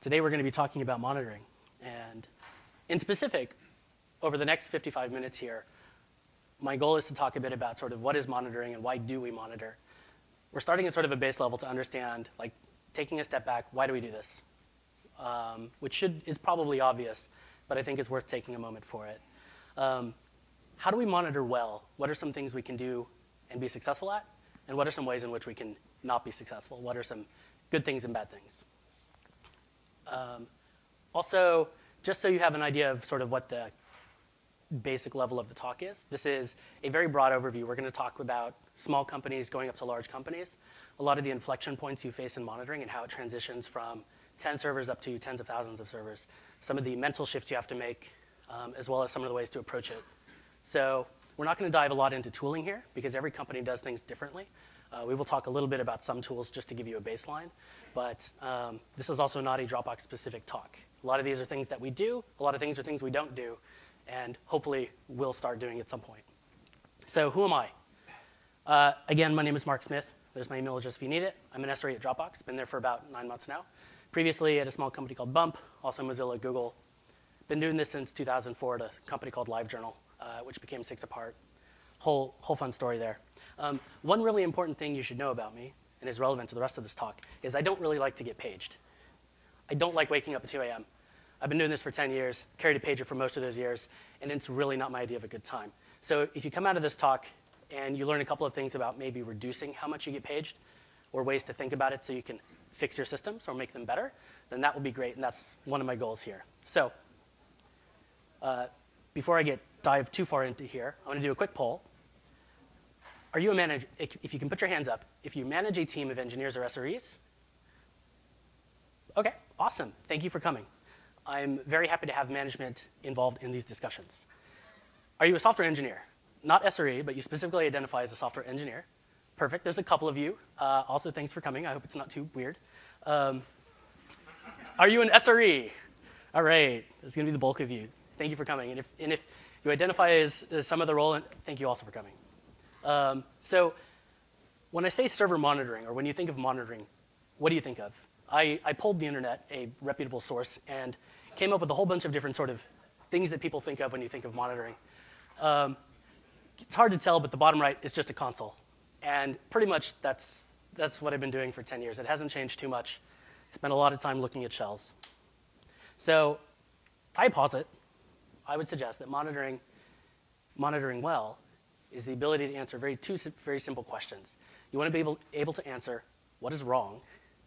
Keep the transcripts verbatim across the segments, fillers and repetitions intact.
Today we're going to be talking about monitoring. And in specific, over the next fifty-five minutes here, my goal is to talk a bit about sort of what is monitoring and why do we monitor. We're starting at sort of a base level to understand, like taking a step back, why do we do this? Um, which should, is probably obvious, but I think is worth taking a moment for it. Um, how do we monitor well? What are some things we can do and be successful at? And what are some ways in which we can not be successful? What are some good things and bad things? Um, also, just so you have an idea of sort of what the basic level of the talk is, this is a very broad overview. We're going to talk about small companies going up to large companies, a lot of the inflection points you face in monitoring and how it transitions from ten servers up to tens of thousands of servers, some of the mental shifts you have to make, um, as well as some of the ways to approach it. So we're not going to dive a lot into tooling here because every company does things differently. Uh, we will talk a little bit about some tools just to give you a baseline, but um, this is also not a Dropbox-specific talk. A lot of these are things that we do, a lot of things are things we don't do, and hopefully we'll start doing at some point. So who am I? Uh, again, my name is Mark Smith. There's my email address if you need it. I'm an S R E at Dropbox, been there for about nine months now. Previously at a small company called Bump, also Mozilla, Google. Been doing this since two thousand four at a company called LiveJournal, uh, which became Six Apart. Whole, whole fun story there. Um, one really important thing you should know about me, and is relevant to the rest of this talk, is I don't really like to get paged. I don't like waking up at two A M I've been doing this for ten years, carried a pager for most of those years, and it's really not my idea of a good time. So if you come out of this talk and you learn a couple of things about maybe reducing how much you get paged, or ways to think about it so you can fix your systems or make them better, then that will be great, and that's one of my goals here. So uh, before I get dive too far into here, I'm going to do a quick poll. Are you a manager? If you can put your hands up, if you manage a team of engineers or S R Es? OK, awesome. Thank you for coming. I'm very happy to have management involved in these discussions. Are you a software engineer? Not S R E, but you specifically identify as a software engineer. Perfect. There's a couple of you. Uh, also, thanks for coming. I hope it's not too weird. Um, are you an S R E? All right. There's going to be the bulk of you. Thank you for coming. And if, and if you identify as, as some of the role, thank you also for coming. Um, so when I say server monitoring, or when you think of monitoring, what do you think of? I, I pulled the internet, a reputable source, and came up with a whole bunch of different sort of things that people think of when you think of monitoring. Um, it's hard to tell, but the bottom right is just a console. And pretty much that's, that's what I've been doing for ten years. It hasn't changed too much. Spent a lot of time looking at shells. So I posit, I would suggest that monitoring, monitoring well is the ability to answer very two very simple questions. You want to be able, able to answer what is wrong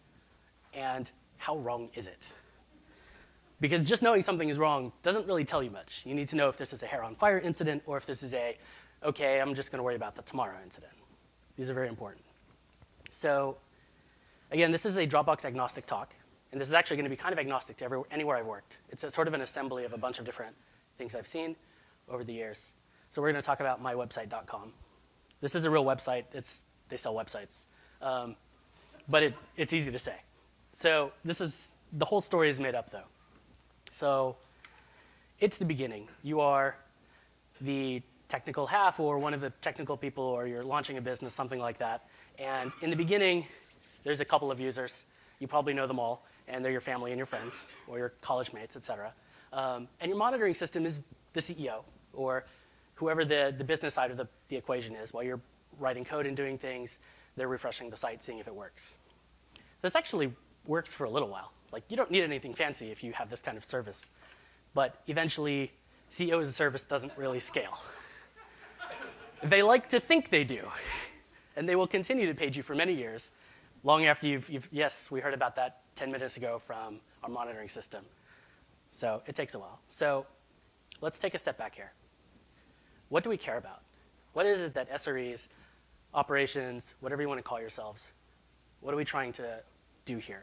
and how wrong is it? Because just knowing something is wrong doesn't really tell you much. You need to know if this is a hair on fire incident or if this is a, OK, I'm just going to worry about the tomorrow incident. These are very important. So again, this is a Dropbox agnostic talk. And this is actually going to be kind of agnostic to every, anywhere I've worked. It's a sort of an assembly of a bunch of different things I've seen over the years. So we're going to talk about my website dot com. This is a real website. It's, they sell websites. Um, but it, it's easy to say. So this is, the whole story is made up, though. So it's the beginning. You are the technical half or one of the technical people, or you're launching a business, something like that. And in the beginning, there's a couple of users. You probably know them all. And they're your family and your friends, or your college mates, et cetera. Um, and your monitoring system is the C E O, or whoever the, the business side of the, the equation is. While you're writing code and doing things, they're refreshing the site, seeing if it works. This actually works for a little while. Like, you don't need anything fancy if you have this kind of service. But eventually, C E O as a service doesn't really scale. They like to think they do. And they will continue to page you for many years, long after you've, you've, yes, we heard about that ten minutes ago from our monitoring system. So it takes a while. So let's take a step back here. What do we care about? What is it that S R Es, operations, whatever you want to call yourselves, what are we trying to do here?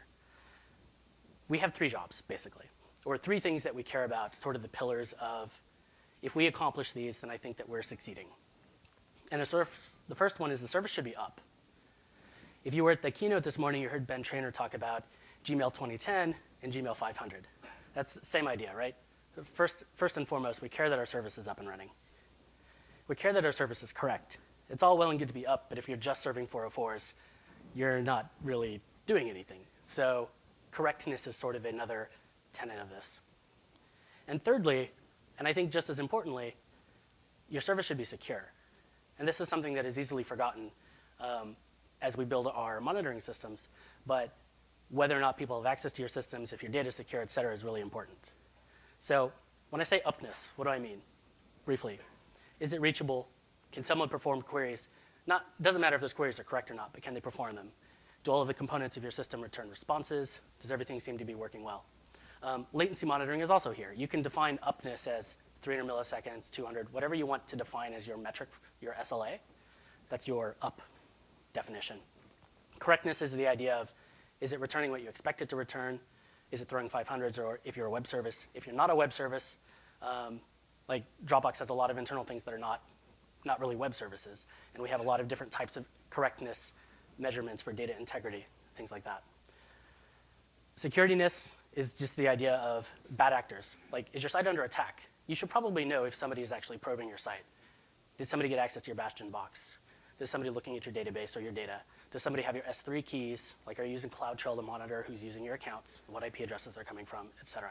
We have three jobs, basically, or three things that we care about, sort of the pillars of, if we accomplish these, then I think that we're succeeding. And the, surf, the first one is the service should be up. If you were at the keynote this morning, you heard Ben Traynor talk about Gmail twenty ten and Gmail five hundred. That's the same idea, right? First, first and foremost, we care that our service is up and running. We care that our service is correct. It's all well and good to be up, but if you're just serving four oh fours, you're not really doing anything. So correctness is sort of another tenet of this. And thirdly, and I think just as importantly, your service should be secure. And this is something that is easily forgotten um, as we build our monitoring systems, but whether or not people have access to your systems, if your data is secure, et cetera, is really important. So when I say upness, what do I mean? Briefly, is it reachable? Can someone perform queries? Not, doesn't matter if those queries are correct or not, but can they perform them? Do all of the components of your system return responses? Does everything seem to be working well? Um, latency monitoring is also here. You can define upness as three hundred milliseconds, two hundred, whatever you want to define as your metric, your S L A. That's your up definition. Correctness is the idea of, is it returning what you expect it to return? Is it throwing five hundreds? Or if you're a web service, if you're not a web service, um, like Dropbox has a lot of internal things that are not, not really web services. And we have a lot of different types of correctness measurements for data integrity, things like that. Securityness is just the idea of bad actors. Like, is your site under attack? You should probably know if somebody is actually probing your site. Did somebody get access to your Bastion box? Is somebody looking at your database or your data? Does somebody have your S three keys? Like, are you using CloudTrail to monitor who's using your accounts, what I P addresses they're coming from, et cetera?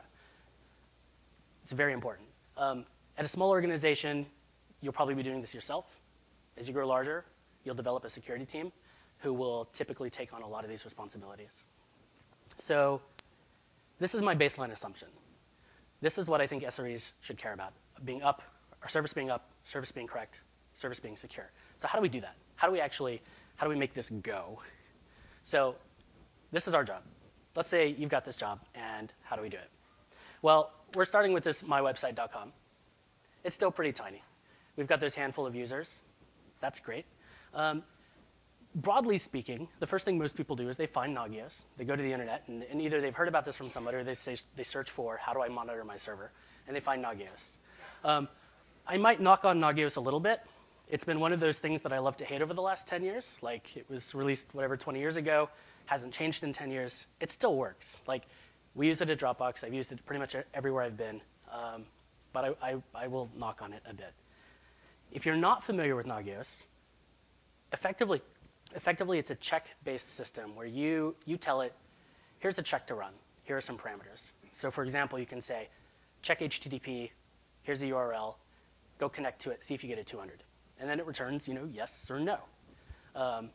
It's very important. Um, at a small organization, you'll probably be doing this yourself. As you grow larger, you'll develop a security team who will typically take on a lot of these responsibilities. So this is my baseline assumption. This is what I think S R Es should care about, being up, our service being up, service being correct, service being secure. So how do we do that? How do we actually, how do we make this go? So this is our job. Let's say you've got this job, and how do we do it? Well, we're starting with this my website dot com. It's still pretty tiny. We've got this handful of users. That's great. Um, broadly speaking, the first thing most people do is they find Nagios. They go to the internet, and, and either they've heard about this from somebody, or they, say, they search for, how do I monitor my server? And they find Nagios. Um, I might knock on Nagios a little bit. It's been one of those things that I love to hate over the last ten years. Like, it was released, whatever, twenty years ago, hasn't changed in ten years. It still works. Like, we use it at Dropbox. I've used it pretty much everywhere I've been. Um, but I, I, I will knock on it a bit. If you're not familiar with Nagios, effectively, effectively it's a check-based system where you, you tell it, here's a check to run. Here are some parameters. So for example, you can say, check H T T P, here's the U R L, go connect to it, see if you get a two hundred. And then it returns, you know, yes or no. Um,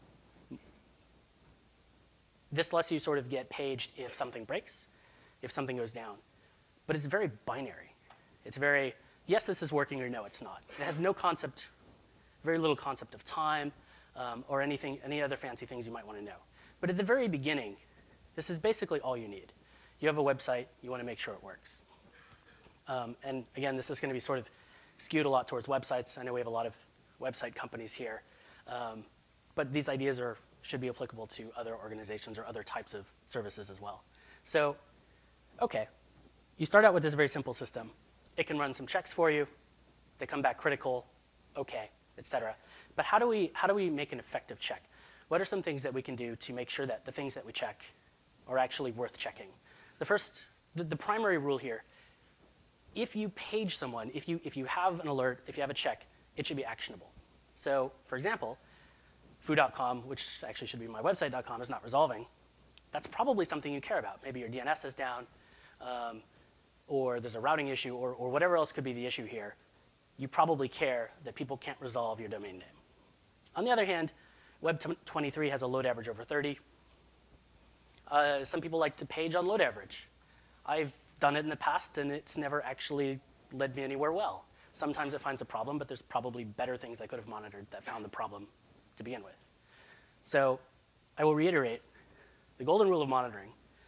this lets you sort of get paged if something breaks, if something goes down. But it's very binary. It's very, yes, this is working, or no, it's not. It has no concept, very little concept of time, um, or anything, any other fancy things you might want to know. But at the very beginning, this is basically all you need. You have a website, you want to make sure it works. Um, and again, this is going to be sort of skewed a lot towards websites. I know we have a lot of website companies here. Um, but these ideas are, should be applicable to other organizations or other types of services as well. So, okay, you start out with this very simple system. It can run some checks for you. They come back critical, okay, et cetera. But how do we, how do we make an effective check? What are some things that we can do to make sure that the things that we check are actually worth checking? The first, the, the primary rule here, if you page someone, if you, if you have an alert, if you have a check, it should be actionable. So, for example, foo dot com, which actually should be my website dot com, is not resolving. That's probably something you care about. Maybe your D N S is down, um, or there's a routing issue, or, or whatever else could be the issue here. You probably care that people can't resolve your domain name. On the other hand, Web twenty-three has a load average over thirty. Uh, some people like to page on load average. I've done it in the past, and it's never actually led me anywhere well. Sometimes it finds a problem, but there's probably better things I could have monitored that found the problem to begin with. So I will reiterate, the golden rule of monitoring,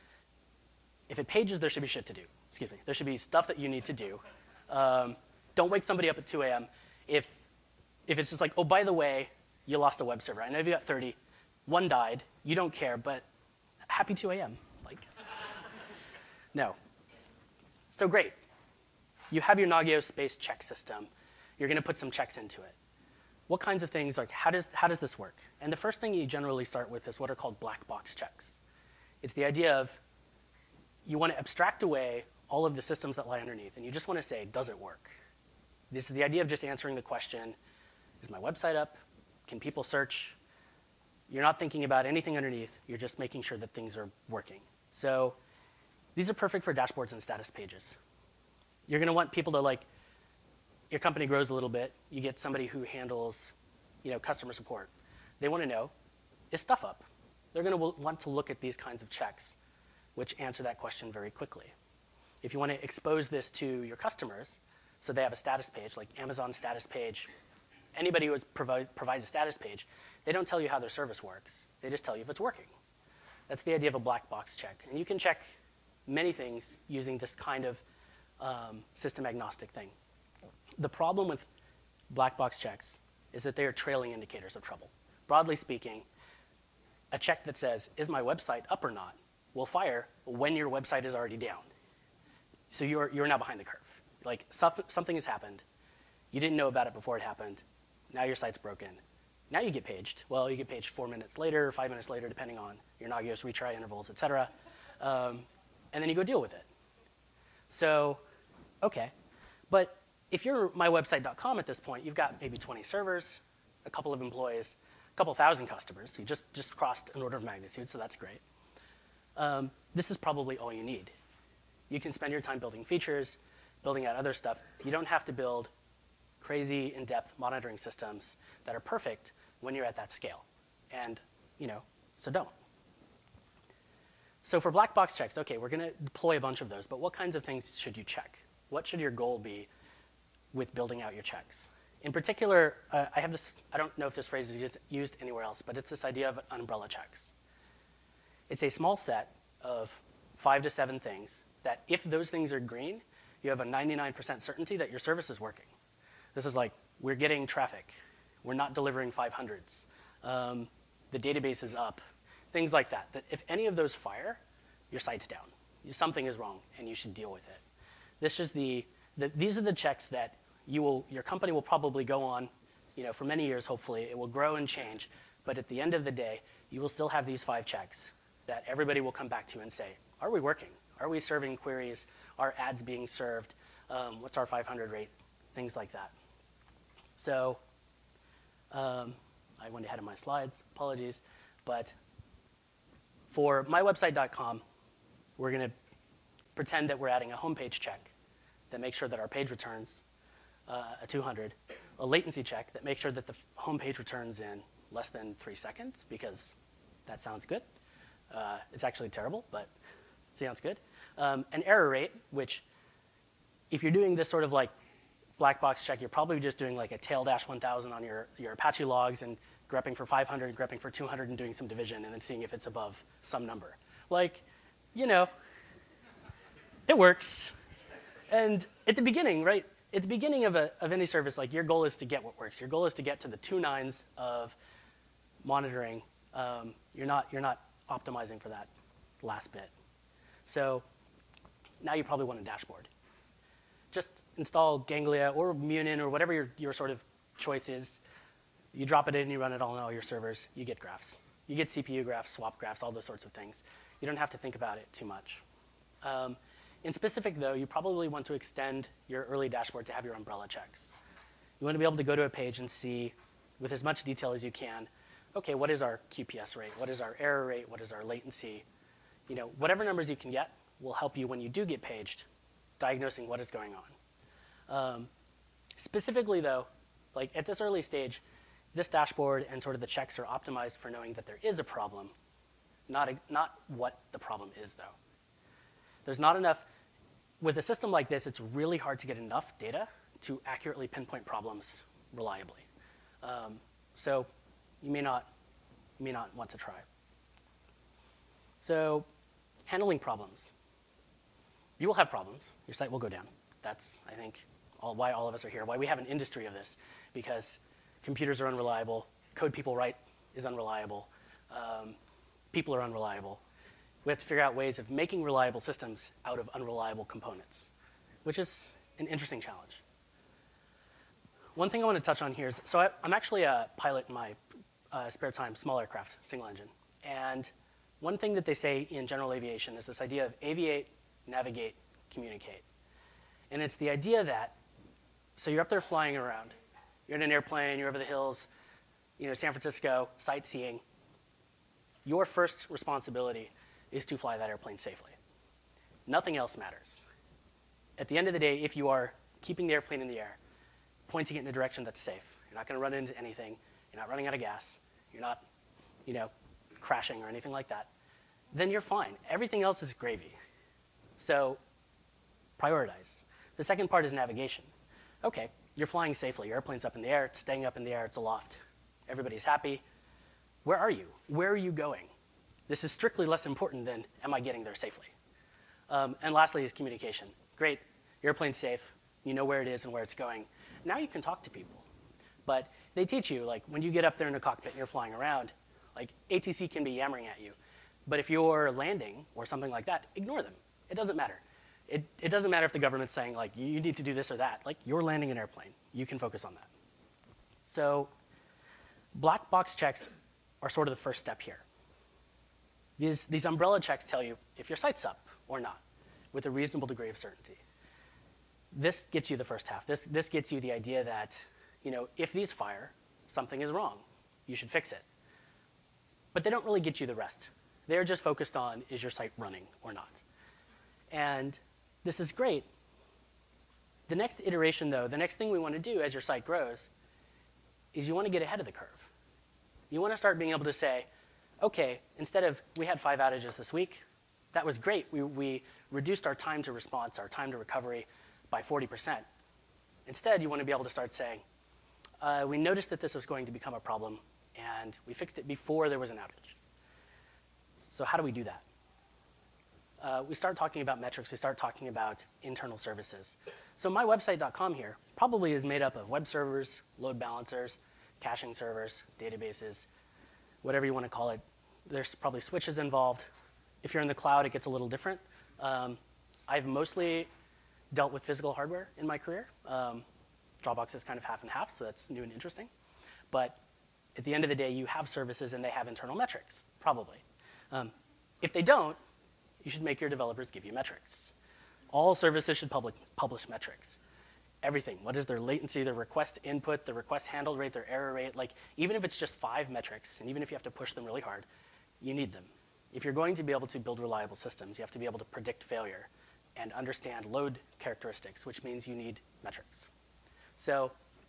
if it pages, there should be shit to do. Excuse me. There should be stuff that you need to do. Um, don't wake somebody up at two A M if, if it's just like, oh, by the way, you lost a web server. I know you got thirty. One died. You don't care, but happy two A M Like, no. So great. You have your Nagios-based check system. You're going to put some checks into it. What kinds of things, like how does, how does this work? And the first thing you generally start with is what are called black box checks. It's the idea of you want to abstract away all of the systems that lie underneath, and you just want to say, does it work? This is the idea of just answering the question, is my website up? Can people search? You're not thinking about anything underneath. You're just making sure that things are working. So These are perfect for dashboards and status pages. You're going to want people to, like, your company grows a little bit. You get somebody who handles, you know, customer support. They want to know, is stuff up? They're going to want to look at these kinds of checks, which answer that question very quickly. If you want to expose this to your customers, so they have a status page, like Amazon status page, anybody who provi provides a status page, they don't tell you how their service works. They just tell you if it's working. That's the idea of a black box check. And you can check many things using this kind of um, system agnostic thing. The problem with black box checks is that they are trailing indicators of trouble. Broadly speaking, a check that says, is my website up or not, will fire when your website is already down. So you're, you're now behind the curve. Like, something has happened. You didn't know about it before it happened. Now your site's broken. Now you get paged. Well, you get paged four minutes later, five minutes later, depending on your Nagios retry intervals, et cetera. Um, and then you go deal with it. So, OK. But if you're my website dot com at this point, you've got maybe twenty servers, a couple of employees, a couple thousand customers. So you just, just crossed an order of magnitude, so that's great. Um, this is probably all you need. You can spend your time building features, building out other stuff. You don't have to build crazy in-depth monitoring systems that are perfect when you're at that scale. And, you know, so don't. So for black box checks, OK, we're going to deploy a bunch of those. But what kinds of things should you check? What should your goal be with building out your checks? In particular, uh, I have this, I don't know if this phrase is used, used anywhere else, but it's this idea of umbrella checks. It's a small set of five to seven things that if those things are green, you have a ninety-nine percent certainty that your service is working. This is like, we're getting traffic. We're not delivering five hundreds. Um, the database is up. Things like that. That if any of those fire, your site's down. Something is wrong, and you should deal with it. This is the, the, these are the checks that you will, your company will probably go on, you know, for many years, hopefully. It will grow and change. But at the end of the day, you will still have these five checks that everybody will come back to and say, are we working? Are we serving queries? Are ads being served? Um, what's our five hundred rate? Things like that. So um, I went ahead of my slides. Apologies. But for my website dot com, we're going to pretend that we're adding a homepage check that makes sure that our page returns uh, a two hundred, a latency check that makes sure that the homepage returns in less than three seconds, because that sounds good. Uh, it's actually terrible, but it sounds good. Um, an error rate, which if you're doing this sort of like black box check, you're probably just doing like a tail dash one thousand on your, your Apache logs and grepping for five hundred, grepping for two hundred, and doing some division, and then seeing if it's above some number. Like, you know, it works. And at the beginning, right, at the beginning of, a, of any service, like your goal is to get what works. Your goal is to get to the two nines of monitoring. Um, you're not, you're not optimizing for that last bit. So now you probably want a dashboard. Just install Ganglia or Munin or whatever your, your sort of choice is. You drop it in, you run it on all your servers, you get graphs. You get C P U graphs, swap graphs, all those sorts of things. You don't have to think about it too much. Um, in specific, though, you probably want to extend your early dashboard to have your umbrella checks. You want to be able to go to a page and see, with as much detail as you can, OK, what is our Q P S rate? What is our error rate? What is our latency? You know, whatever numbers you can get will help you when you do get paged, diagnosing what is going on. Um, specifically, though, like at this early stage, this dashboard and sort of the checks are optimized for knowing that there is a problem, not, a, not what the problem is, though. There's not enough. With a system like this, it's really hard to get enough data to accurately pinpoint problems reliably. Um, so you may not, you may not want to try. So handling problems. You will have problems. Your site will go down. That's, I think, all, why all of us are here, why we have an industry of this, because computers are unreliable, code people write is unreliable, um, people are unreliable. We have to figure out ways of making reliable systems out of unreliable components, which is an interesting challenge. One thing I want to touch on here is, so I, I'm actually a pilot in my uh, spare time, small aircraft, single engine. And one thing that they say in general aviation is this idea of aviate, navigate, communicate. And it's the idea that, so you're up there flying around. You're in an airplane, you're over the hills, you know, San Francisco, sightseeing. Your first responsibility is to fly that airplane safely. Nothing else matters. At the end of the day, if you are keeping the airplane in the air, pointing it in a direction that's safe, you're not going to run into anything, you're not running out of gas, you're not, you know, crashing or anything like that, then you're fine. Everything else is gravy. So prioritize. The second part is navigation. Okay, you're flying safely. Your airplane's up in the air, it's staying up in the air, it's aloft. Everybody's happy. Where are you? Where are you going? This is strictly less important than, am I getting there safely? Um, and lastly is communication. Great, your airplane's safe, you know where it is and where it's going. Now you can talk to people. But they teach you, like, when you get up there in the cockpit and you're flying around, like, A T C can be yammering at you. But if you're landing or something like that, ignore them. It doesn't matter. It, it doesn't matter if the government's saying, like, you need to do this or that. Like, you're landing an airplane. You can focus on that. So black box checks are sort of the first step here. These, these umbrella checks tell you if your sight's up or not with a reasonable degree of certainty. This gets you the first half. This, this gets you the idea that, you know, if these fire, something is wrong. You should fix it. But they don't really get you the rest. They're just focused on, is your sight running or not? And this is great. The next iteration, though, the next thing we want to do as your sight grows is you want to get ahead of the curve. You want to start being able to say, OK, instead of we had five outages this week, that was great. We, we reduced our time to response, our time to recovery by forty percent. Instead, you want to be able to start saying, uh, we noticed that this was going to become a problem, and we fixed it before there was an outage. So how do we do that? Uh, we start talking about metrics. We start talking about internal services. So my website dot com here probably is made up of web servers, load balancers, caching servers, databases, whatever you want to call it. There's probably switches involved. If you're in the cloud, it gets a little different. Um, I've mostly dealt with physical hardware in my career. Um, Dropbox is kind of half and half, so that's new and interesting. But at the end of the day, you have services and they have internal metrics, probably. Um, if they don't, you should make your developers give you metrics. All services should public, publish metrics. Everything. What is their latency, their request input, their request handle rate, their error rate? Like, even if it's just five metrics, and even if you have to push them really hard, you need them. If you're going to be able to build reliable systems, you have to be able to predict failure and understand load characteristics, which means you need metrics. So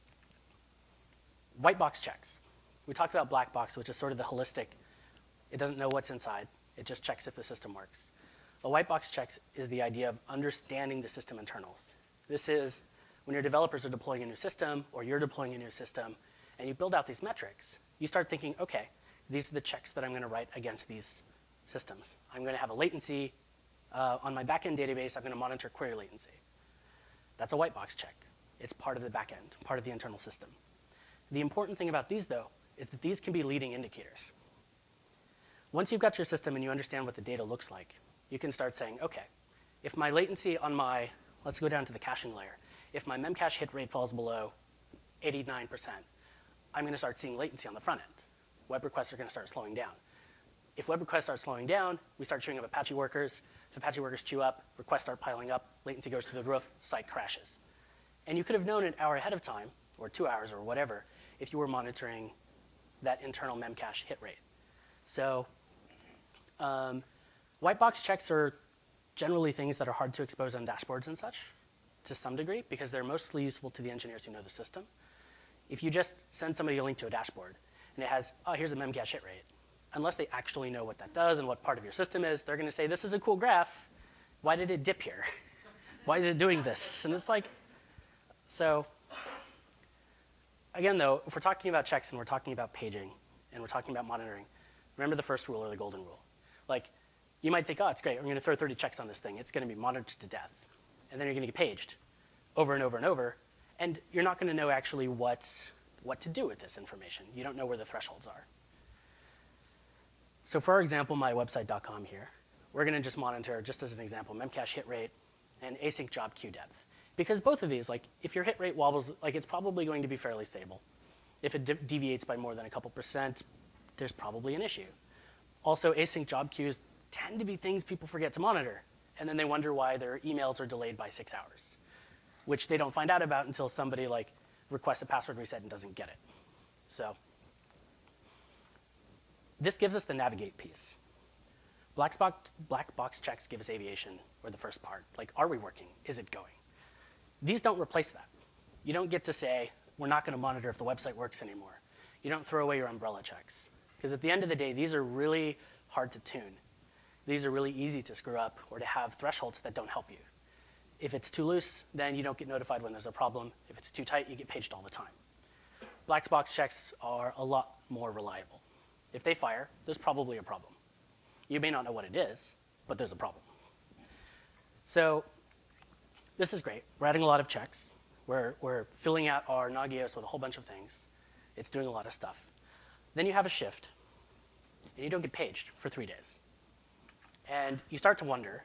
white box checks. We talked about black box, which is sort of the holistic. It doesn't know what's inside. It just checks if the system works. A white box checks is the idea of understanding the system internals. This is when your developers are deploying a new system or you're deploying a new system and you build out these metrics, you start thinking, OK, these are the checks that I'm going to write against these systems. I'm going to have a latency. Uh, on my backend database, I'm going to monitor query latency. That's a white box check. It's part of the backend, part of the internal system. The important thing about these, though, is that these can be leading indicators. Once you've got your system and you understand what the data looks like, you can start saying, OK, if my latency on my, let's go down to the caching layer. If my Memcache hit rate falls below eighty-nine percent, I'm going to start seeing latency on the front end. Web requests are going to start slowing down. If web requests start slowing down, we start chewing up Apache workers. If Apache workers chew up, requests start piling up, latency goes through the roof, site crashes. And you could have known an hour ahead of time, or two hours or whatever, if you were monitoring that internal Memcache hit rate. So um, white box checks are generally things that are hard to expose on dashboards and such, to some degree, because they're mostly useful to the engineers who know the system. If you just send somebody a link to a dashboard, and it has, oh, here's a Memcache hit rate, unless they actually know what that does and what part of your system is, they're going to say, this is a cool graph. Why did it dip here? Why is it doing this? And it's like, so again, though, if we're talking about checks and we're talking about paging and we're talking about monitoring, remember the first rule or the golden rule. Like, you might think, oh, it's great. I'm going to throw thirty checks on this thing. It's going to be monitored to death. And then you're going to get paged over and over and over. And you're not going to know actually what, what to do with this information. You don't know where the thresholds are. So for our example, my website dot com here, we're going to just monitor, just as an example, Memcache hit rate and async job queue depth. Because both of these, like, if your hit rate wobbles, like, it's probably going to be fairly stable. If it de deviates by more than a couple percent, there's probably an issue. Also, async job queues tend to be things people forget to monitor. And then they wonder why their emails are delayed by six hours, which they don't find out about until somebody, like, requests a password reset and doesn't get it. So this gives us the navigate piece. Black box, black box checks give us aviation, or the first part. Like, are we working? Is it going? These don't replace that. You don't get to say, we're not going to monitor if the website works anymore. You don't throw away your umbrella checks. Because at the end of the day, these are really hard to tune. These are really easy to screw up or to have thresholds that don't help you. If it's too loose, then you don't get notified when there's a problem. If it's too tight, you get paged all the time. Black box checks are a lot more reliable. If they fire, there's probably a problem. You may not know what it is, but there's a problem. So this is great. We're adding a lot of checks. We're, we're filling out our Nagios with a whole bunch of things. It's doing a lot of stuff. Then you have a shift, and you don't get paged for three days. And you start to wonder,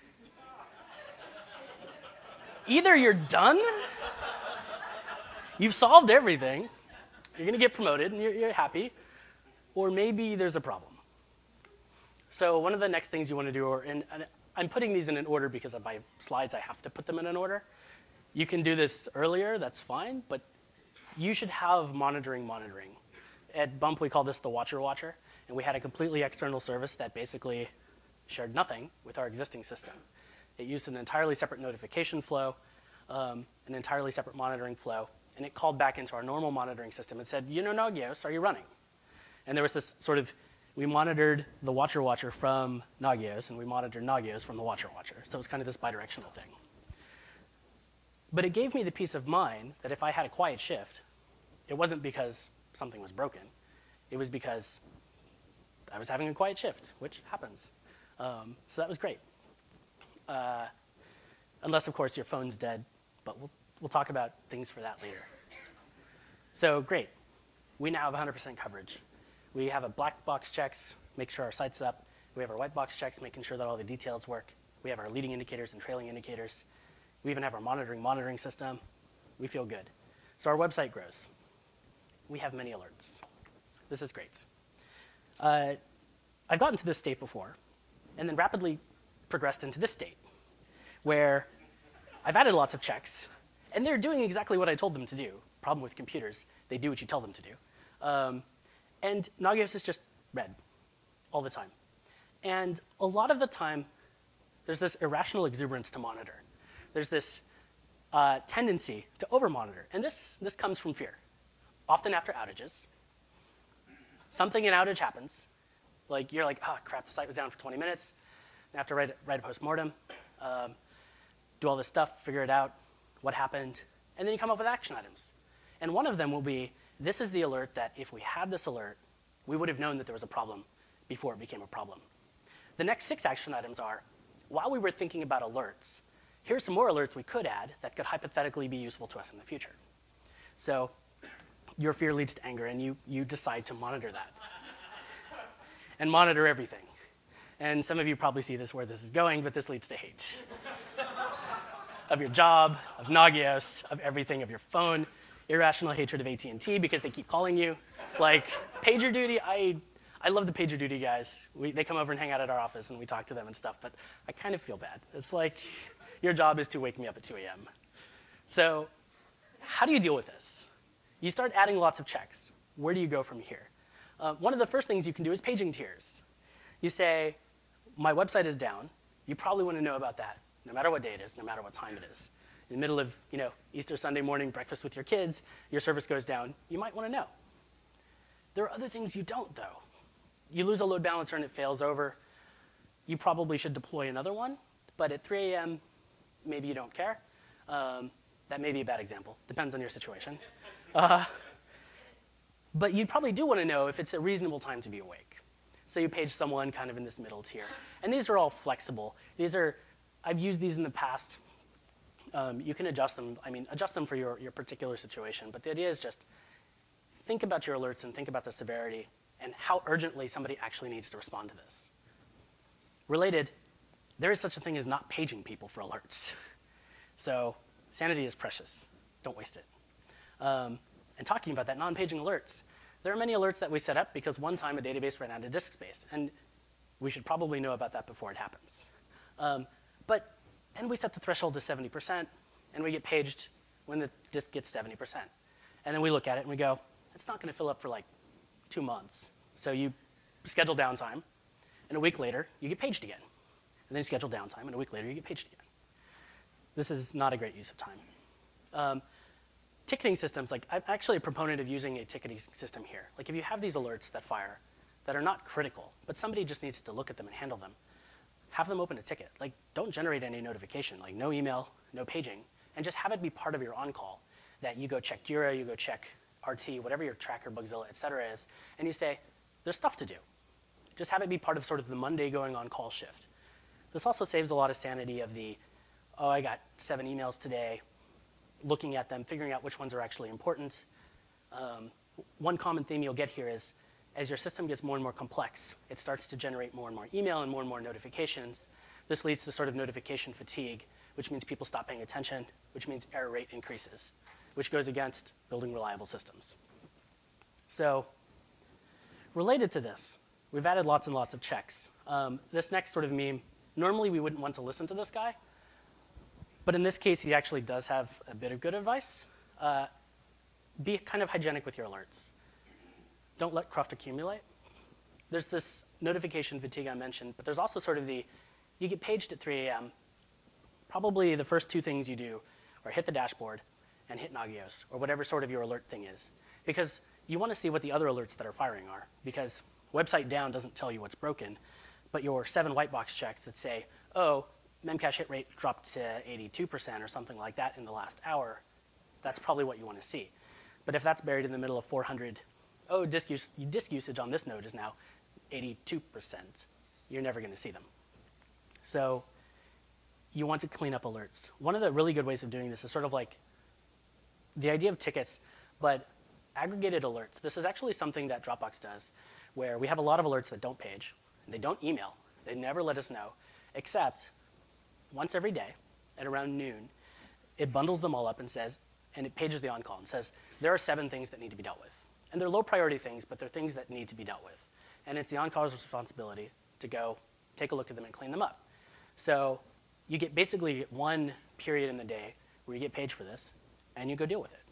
either you're done, you've solved everything, you're going to get promoted, and you're, you're happy, or maybe there's a problem. So one of the next things you want to do, or and, and I'm putting these in an order because of my slides, I have to put them in an order. You can do this earlier, that's fine, but you should have monitoring monitoring. At Bump, we call this the Watcher Watcher, and we had a completely external service that basically shared nothing with our existing system. It used an entirely separate notification flow, um, an entirely separate monitoring flow, and it called back into our normal monitoring system and said, you know Nagios, are you running? And there was this sort of, we monitored the Watcher Watcher from Nagios, and we monitored Nagios from the Watcher Watcher. So it was kind of this bidirectional thing. But it gave me the peace of mind that if I had a quiet shift, it wasn't because something was broken. It was because I was having a quiet shift, which happens. Um, so that was great. Uh, unless, of course, your phone's dead, but we'll, we'll talk about things for that later. So great. We now have one hundred percent coverage. We have a black box checks, make sure our site's up. We have our white box checks, making sure that all the details work. We have our leading indicators and trailing indicators. We even have our monitoring monitoring system. We feel good. So our website grows. We have many alerts. This is great. Uh, I've gotten to this state before, and then rapidly progressed into this state, where I've added lots of checks, and they're doing exactly what I told them to do. Problem with computers, they do what you tell them to do. Um, and Nagios is just red all the time. And a lot of the time, there's this irrational exuberance to monitor. There's this uh, tendency to over-monitor, and this, this comes from fear. Often after outages, something in outage happens. Like you're like, oh crap, the site was down for twenty minutes. I have to write, write a postmortem, um, do all this stuff, figure it out, what happened, and then you come up with action items. And one of them will be, this is the alert that if we had this alert, we would have known that there was a problem before it became a problem. The next six action items are, while we were thinking about alerts, here's some more alerts we could add that could hypothetically be useful to us in the future. So your fear leads to anger, and you, you decide to monitor that. And monitor everything. And some of you probably see this where this is going, but this leads to hate. Of your job, of Nagios, of everything, of your phone, irrational hatred of A T and T because they keep calling you. Like, PagerDuty, I, I love the PagerDuty guys. We, they come over and hang out at our office, and we talk to them and stuff, but I kind of feel bad. It's like, your job is to wake me up at two A M So how do you deal with this? You start adding lots of checks. Where do you go from here? Uh, one of the first things you can do is paging tiers. You say, my website is down. You probably want to know about that, no matter what day it is, no matter what time it is. In the middle of you know, Easter Sunday morning breakfast with your kids, your service goes down. You might want to know. There are other things you don't, though. You lose a load balancer and it fails over. You probably should deploy another one, but at three A M, maybe you don't care. Um, that may be a bad example. Depends on your situation. Uh, but you probably do want to know if it's a reasonable time to be awake. So you page someone kind of in this middle tier. And these are all flexible. These are, I've used these in the past. Um, you can adjust them. I mean, adjust them for your, your particular situation. But the idea is just think about your alerts and think about the severity and how urgently somebody actually needs to respond to this. Related, there is such a thing as not paging people for alerts. So sanity is precious. Don't waste it. Um, and talking about that non-paging alerts, there are many alerts that we set up because one time a database ran out of disk space. And we should probably know about that before it happens. Um, but then we set the threshold to seventy percent, and we get paged when the disk gets seventy percent. And then we look at it and we go, it's not going to fill up for like two months. So you schedule downtime, and a week later, you get paged again. And then you schedule downtime, and a week later, you get paged again. This is not a great use of time. Um, ticketing systems, like I'm actually a proponent of using a ticketing system here. Like if you have these alerts that fire that are not critical, but somebody just needs to look at them and handle them, have them open a ticket. Like don't generate any notification, like no email, no paging, and just have it be part of your on-call that you go check Jira, you go check R T, whatever your tracker, Bugzilla, et cetera is, and you say, there's stuff to do. Just have it be part of sort of the Monday going on call shift. This also saves a lot of sanity of the, oh, I got seven emails today, looking at them, figuring out which ones are actually important. Um, one common theme you'll get here is, as your system gets more and more complex, it starts to generate more and more email and more and more notifications. This leads to sort of notification fatigue, which means people stop paying attention, which means error rate increases, which goes against building reliable systems. So related to this, we've added lots and lots of checks. Um, this next sort of meme, normally we wouldn't want to listen to this guy, but in this case, he actually does have a bit of good advice. Uh, be kind of hygienic with your alerts. Don't let cruft accumulate. There's this notification fatigue I mentioned, but there's also sort of the, you get paged at three A M, probably the first two things you do are hit the dashboard and hit Nagios, or whatever sort of your alert thing is. Because you want to see what the other alerts that are firing are, because website down doesn't tell you what's broken, but your seven white box checks that say, oh, Memcache hit rate dropped to eighty-two percent or something like that in the last hour, that's probably what you want to see. But if that's buried in the middle of four hundred, oh, disk, use, disk usage on this node is now eighty-two percent, you're never going to see them. So you want to clean up alerts. One of the really good ways of doing this is sort of like the idea of tickets, but aggregated alerts. This is actually something that Dropbox does, where we have a lot of alerts that don't page, and they don't email, they never let us know, except once every day at around noon, it bundles them all up and says, and it pages the on-call and says, there are seven things that need to be dealt with. And they're low priority things, but they're things that need to be dealt with. And it's the on-call's responsibility to go take a look at them and clean them up. So you get basically one period in the day where you get paged for this, and you go deal with it.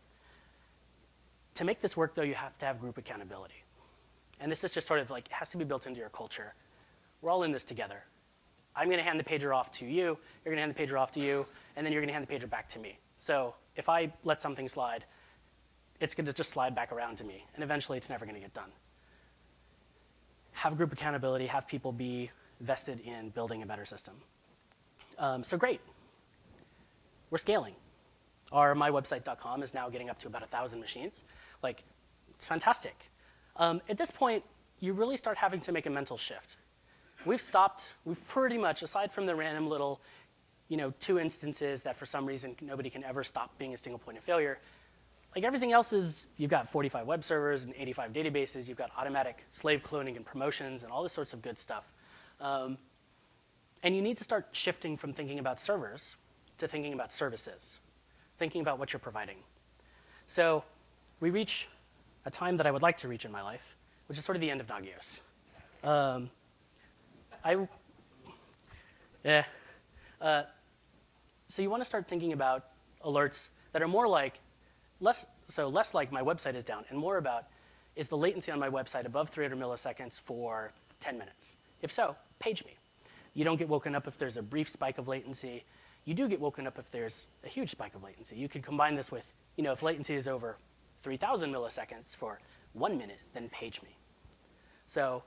To make this work, though, you have to have group accountability. And this is just sort of like, it has to be built into your culture. We're all in this together. I'm going to hand the pager off to you, you're going to hand the pager off to you, and then you're going to hand the pager back to me. So if I let something slide, it's going to just slide back around to me, and eventually it's never going to get done. Have group accountability, have people be vested in building a better system. Um, so great. We're scaling. Our my website dot com is now getting up to about one thousand machines. Like, it's fantastic. Um, at this point, you really start having to make a mental shift. We've stopped, we've pretty much, aside from the random little, you know, two instances that for some reason nobody can ever stop being a single point of failure, like everything else is, you've got forty-five web servers and eighty-five databases, you've got automatic slave cloning and promotions and all this sorts of good stuff. Um, and you need to start shifting from thinking about servers to thinking about services, thinking about what you're providing. So we reach a time that I would like to reach in my life, which is sort of the end of Nagios. Um, I, yeah. Uh, so you want to start thinking about alerts that are more like, less, so less like my website is down, and more about, is the latency on my website above three hundred milliseconds for ten minutes? If so, page me. You don't get woken up if there's a brief spike of latency. You do get woken up if there's a huge spike of latency. You could combine this with, you know, if latency is over three thousand milliseconds for one minute, then page me. So,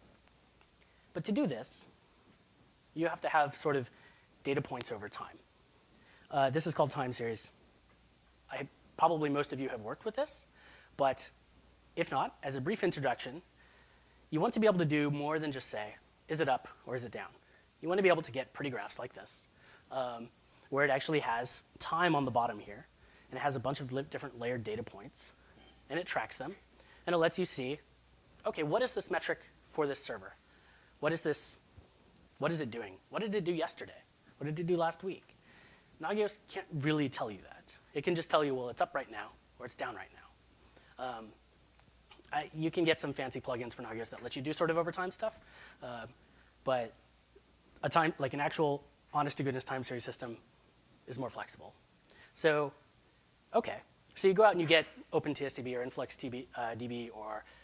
but to do this, you have to have sort of data points over time. Uh, this is called time series. I, probably most of you have worked with this, but if not, as a brief introduction, you want to be able to do more than just say, is it up or is it down? You want to be able to get pretty graphs like this, um, where it actually has time on the bottom here, and it has a bunch of different layered data points, and it tracks them, and it lets you see, okay, what is this metric for this server? What is this, what is it doing? What did it do yesterday? What did it do last week? Nagios can't really tell you that. It can just tell you, well, it's up right now, or it's down right now. Um, I, you can get some fancy plugins for Nagios that let you do sort of overtime stuff, uh, but a time, like an actual honest to goodness time series system is more flexible. So, okay, so you go out and you get OpenTSDB or InfluxDB uh, D B or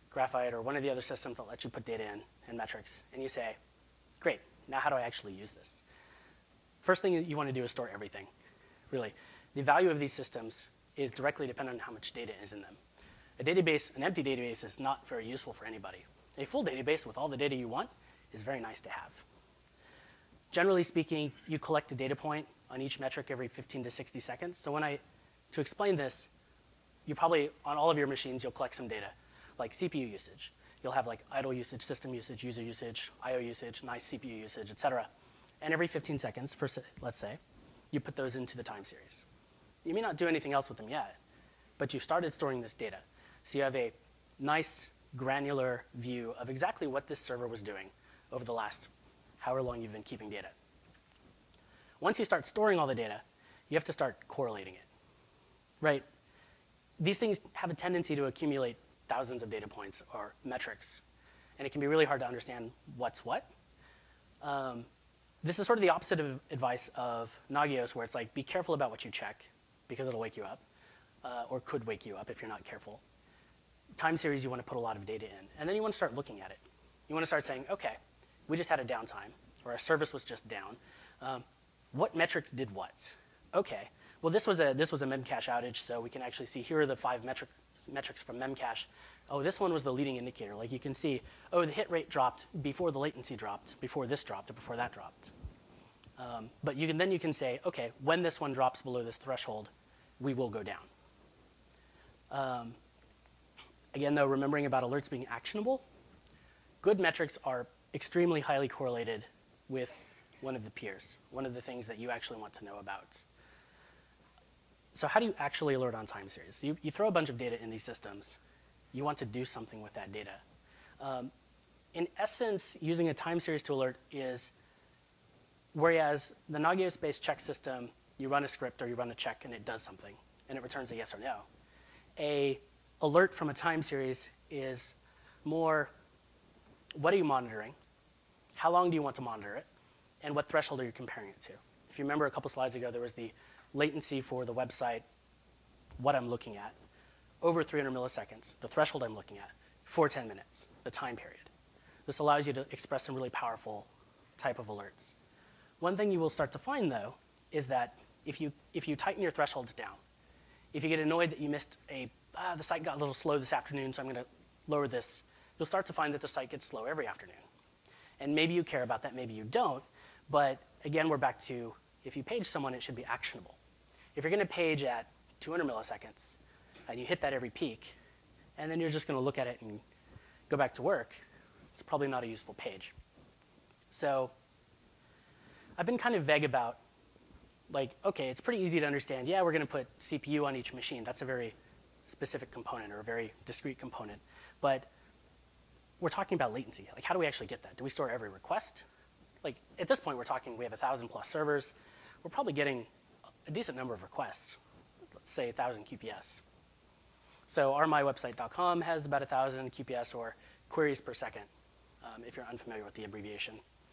Graphite or one of the other systems that lets you put data in and metrics, and you say, great, now how do I actually use this? First thing you want to do is store everything, really. The value of these systems is directly dependent on how much data is in them. A database, an empty database is not very useful for anybody. A full database with all the data you want is very nice to have. Generally speaking, you collect a data point on each metric every fifteen to sixty seconds. So when I, to explain this, you probably, on all of your machines, you'll collect some data, like C P U usage. You'll have like idle usage, system usage, user usage, I O usage, nice C P U usage, et cetera. And every fifteen seconds, for, let's say, you put those into the time series. You may not do anything else with them yet, but you've started storing this data. So you have a nice granular view of exactly what this server was doing over the last however long you've been keeping data. Once you start storing all the data, you have to start correlating it, right? These things have a tendency to accumulate thousands of data points or metrics, and it can be really hard to understand what's what. Um, this is sort of the opposite of advice of Nagios, where it's like, be careful about what you check, because it'll wake you up, uh, or could wake you up if you're not careful. Time series, you want to put a lot of data in, and then you want to start looking at it. You want to start saying, okay, we just had a downtime, or our service was just down. Um, what metrics did what? Okay, well, this was a this was a Memcache outage, so we can actually see here are the five metric, metrics from Memcache. Oh, this one was the leading indicator. Like you can see, oh, the hit rate dropped before the latency dropped, before this dropped, or before that dropped. Um, but you can then you can say, okay, when this one drops below this threshold, we will go down. Um, again, though, remembering about alerts being actionable, good metrics are extremely highly correlated with one of the peers, one of the things that you actually want to know about. So how do you actually alert on time series? You, you throw a bunch of data in these systems. You want to do something with that data. Um, in essence, using a time series to alert is, whereas the Nagios-based check system, you run a script or you run a check and it does something, and it returns a yes or no. A alert from a time series is more, what are you monitoring? How long do you want to monitor it? And what threshold are you comparing it to? If you remember a couple slides ago, there was the latency for the website, what I'm looking at, over three hundred milliseconds, the threshold I'm looking at, for ten minutes, the time period. This allows you to express some really powerful type of alerts. One thing you will start to find, though, is that if you, if you tighten your thresholds down, if you get annoyed that you missed a, ah, the site got a little slow this afternoon, so I'm going to lower this, you'll start to find that the site gets slow every afternoon. And maybe you care about that, maybe you don't, but again, we're back to, if you page someone, it should be actionable. If you're going to page at two hundred milliseconds, and you hit that every peak, and then you're just going to look at it and go back to work, it's probably not a useful page. So I've been kind of vague about, like, okay, it's pretty easy to understand. Yeah, we're going to put C P U on each machine. That's a very specific component or a very discrete component. But we're talking about latency. Like, how do we actually get that? Do we store every request? Like, at this point, we're talking, we have one thousand plus servers. We're probably getting a decent number of requests, let's say one thousand Q P S. So r my website dot com has about one thousand Q P S, or queries per second, um, if you're unfamiliar with the abbreviation.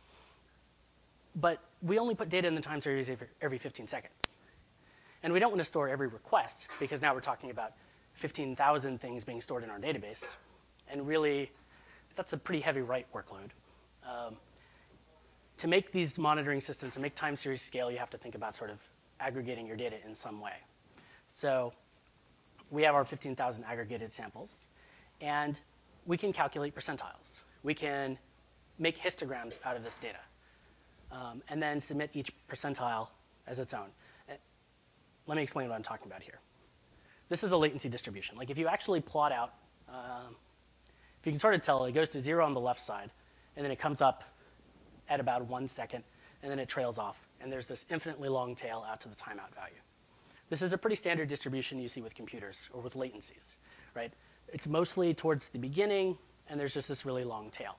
But we only put data in the time series every, every fifteen seconds. And we don't want to store every request, because now we're talking about fifteen thousand things being stored in our database. And really, that's a pretty heavy write workload. Um, to make these monitoring systems, to make time series scale, you have to think about sort of aggregating your data in some way. So we have our fifteen thousand aggregated samples, and we can calculate percentiles. We can make histograms out of this data, um, and then submit each percentile as its own. Let me explain what I'm talking about here. This is a latency distribution. Like, if you actually plot out, um, if you can sort of tell, it goes to zero on the left side, and then it comes up at about one second, and then it trails off. And there's this infinitely long tail out to the timeout value. This is a pretty standard distribution you see with computers or with latencies, right? It's mostly towards the beginning, and there's just this really long tail.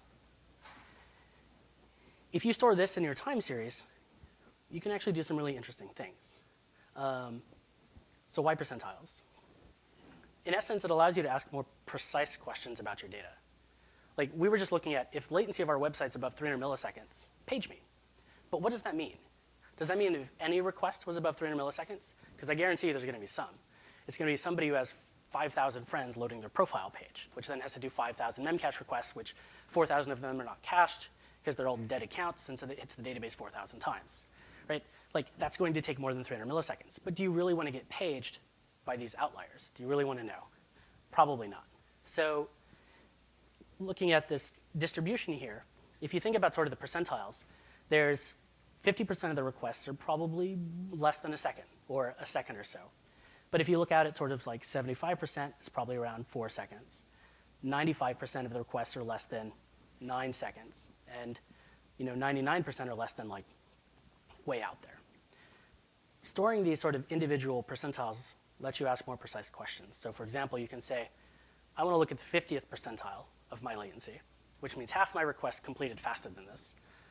If you store this in your time series, you can actually do some really interesting things. Um, so why percentiles? In essence, it allows you to ask more precise questions about your data. Like, we were just looking at, if latency of our website's above three hundred milliseconds, page me. But what does that mean? Does that mean if any request was above three hundred milliseconds? Because I guarantee you there's going to be some. It's going to be somebody who has five thousand friends loading their profile page, which then has to do five thousand memcache requests, which four thousand of them are not cached because they're all dead accounts, and so it hits the database four thousand times, right? Like, that's going to take more than three hundred milliseconds. But do you really want to get paged by these outliers? Do you really want to know? Probably not. So looking at this distribution here, if you think about sort of the percentiles, there's fifty percent of the requests are probably less than a second, or a second or so. But if you look at it sort of like seventy-five percent, it's probably around four seconds. ninety-five percent of the requests are less than nine seconds. And you know, ninety-nine percent are less than like way out there. Storing these sort of individual percentiles lets you ask more precise questions. So for example, you can say, I want to look at the fiftieth percentile of my latency, which means half my requests completed faster than this.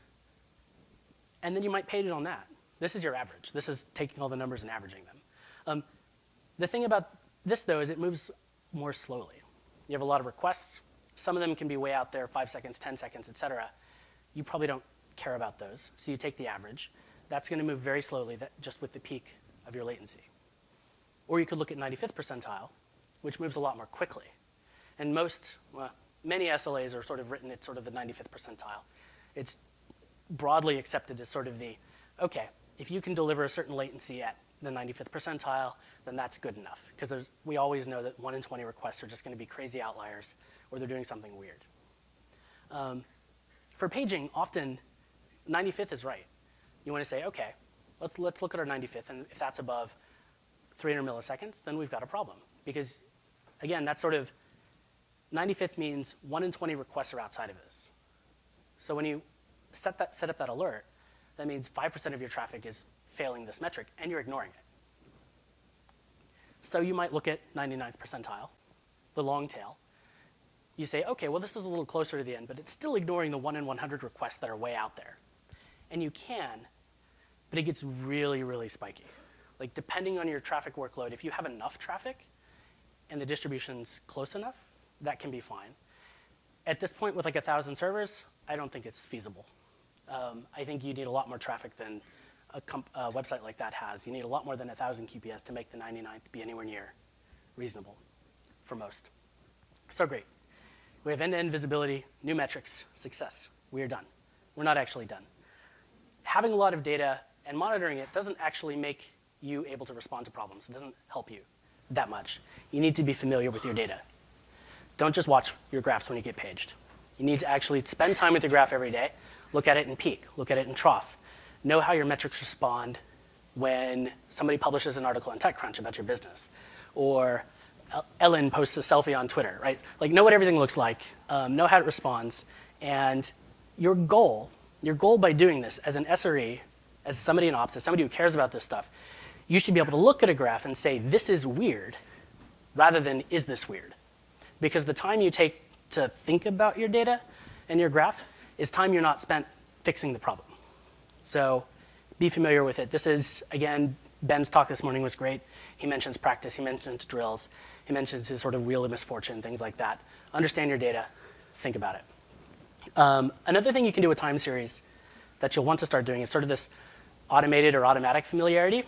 And then you might page it on that. This is your average. This is taking all the numbers and averaging them. Um, the thing about this, though, is it moves more slowly. You have a lot of requests. Some of them can be way out there, five seconds, ten seconds, et cetera. You probably don't care about those, so you take the average. That's going to move very slowly, that, just with the peak of your latency. Or you could look at ninety-fifth percentile, which moves a lot more quickly. And most, well, many S L As are sort of written at sort of the ninety-fifth percentile. It's broadly accepted as sort of the, okay, if you can deliver a certain latency at the ninety-fifth percentile, then that's good enough. Because we always know that one in twenty requests are just going to be crazy outliers, or they're doing something weird. Um, for paging, often ninety-fifth is right. You want to say, okay, let's, let's look at our ninety-fifth, and if that's above three hundred milliseconds, then we've got a problem. Because, again, that's sort of, ninety-fifth means one in twenty requests are outside of this. So when you set, that, set up that alert, that means five percent of your traffic is failing this metric, and you're ignoring it. So you might look at ninety-ninth percentile, the long tail. You say, okay, well, this is a little closer to the end, but it's still ignoring the one in one hundred requests that are way out there. And you can, but it gets really, really spiky. Like, depending on your traffic workload, if you have enough traffic and the distribution's close enough, that can be fine. At this point, with like one thousand servers, I don't think it's feasible. Um, I think you need a lot more traffic than a, a website like that has. You need a lot more than one thousand Q P S to make the ninety-ninth be anywhere near reasonable for most. So great. We have end-to-end visibility, new metrics, success. We are done. We're not actually done. Having a lot of data and monitoring it doesn't actually make you able to respond to problems. It doesn't help you that much. You need to be familiar with your data. Don't just watch your graphs when you get paged. You need to actually spend time with your graph every day, look at it in peak, look at it in trough, know how your metrics respond when somebody publishes an article on TechCrunch about your business, or Ellen posts a selfie on Twitter, right? Like, know what everything looks like, um, know how it responds, and your goal, your goal by doing this as an S R E, as somebody in ops, as somebody who cares about this stuff, you should be able to look at a graph and say, this is weird, rather than, is this weird? Because the time you take to think about your data and your graph is time you're not spent fixing the problem. So be familiar with it. This is, again, Ben's talk this morning was great. He mentions practice, he mentions drills, he mentions his sort of wheel of misfortune, things like that. Understand your data, think about it. Um, another thing you can do with time series that you'll want to start doing is sort of this automated or automatic familiarity.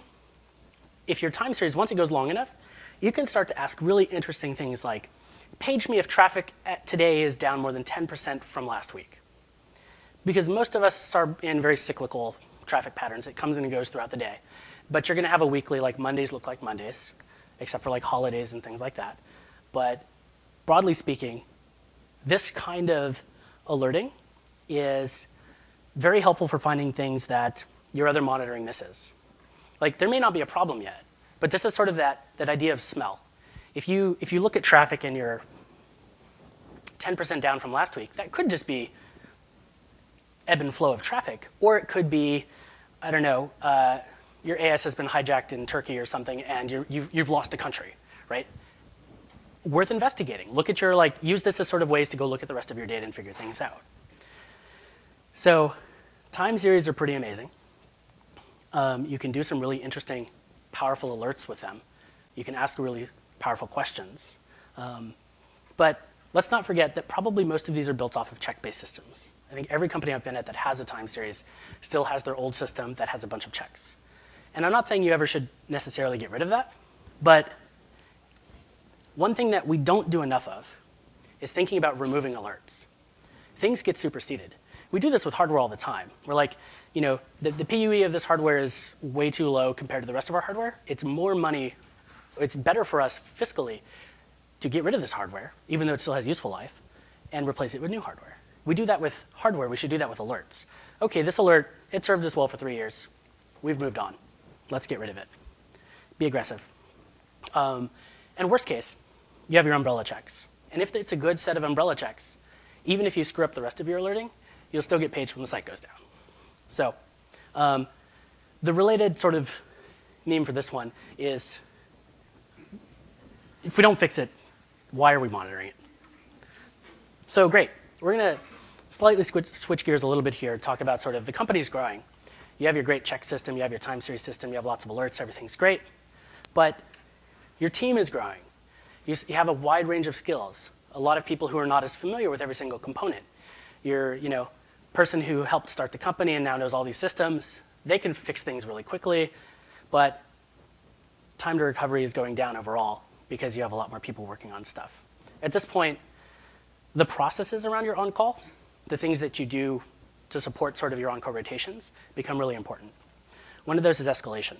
If your time series, once it goes long enough, you can start to ask really interesting things like, page me if traffic at today is down more than ten percent from last week. Because most of us are in very cyclical traffic patterns. It comes and goes throughout the day. But you're going to have a weekly, like Mondays look like Mondays, except for like holidays and things like that. But broadly speaking, this kind of alerting is very helpful for finding things that your other monitoring misses. Like, there may not be a problem yet, but this is sort of that, that idea of smell. If you, if you look at traffic and you're ten percent down from last week, that could just be ebb and flow of traffic. Or it could be, I don't know, uh, your A S has been hijacked in Turkey or something, and you're, you've, you've lost a country, right? Worth investigating. Look at your, like, use this as sort of ways to go look at the rest of your data and figure things out. So time series are pretty amazing. Um, you can do some really interesting, powerful alerts with them. You can ask really powerful questions. Um, but let's not forget that probably most of these are built off of check-based systems. I think every company I've been at that has a time series still has their old system that has a bunch of checks. And I'm not saying you ever should necessarily get rid of that, but One thing that we don't do enough of is thinking about removing alerts. Things get superseded. We do this with hardware all the time. We're like, you know, the, the P U E of this hardware is way too low compared to the rest of our hardware. It's more money, it's better for us fiscally to get rid of this hardware, even though it still has useful life, and replace it with new hardware. We do that with hardware, we should do that with alerts. Okay, this alert, it served us well for three years. We've moved on. Let's get rid of it. Be aggressive. Um, and worst case, you have your umbrella checks. And if it's a good set of umbrella checks, even if you screw up the rest of your alerting, you'll still get paged when the site goes down. So um, the related sort of meme for this one is, if we don't fix it, why are we monitoring it? So great. We're going to slightly switch, switch gears a little bit here, talk about sort of the company's growing. You have your great check system, you have your time series system, you have lots of alerts, everything's great. But your team is growing. You, you have a wide range of skills. A lot of people who are not as familiar with every single component. You're, you know, person who helped start the company and now knows all these systems, they can fix things really quickly, but time to recovery is going down overall because you have a lot more people working on stuff. At this point, the processes around your on-call, the things that you do to support sort of your on-call rotations, become really important. One of those is escalation.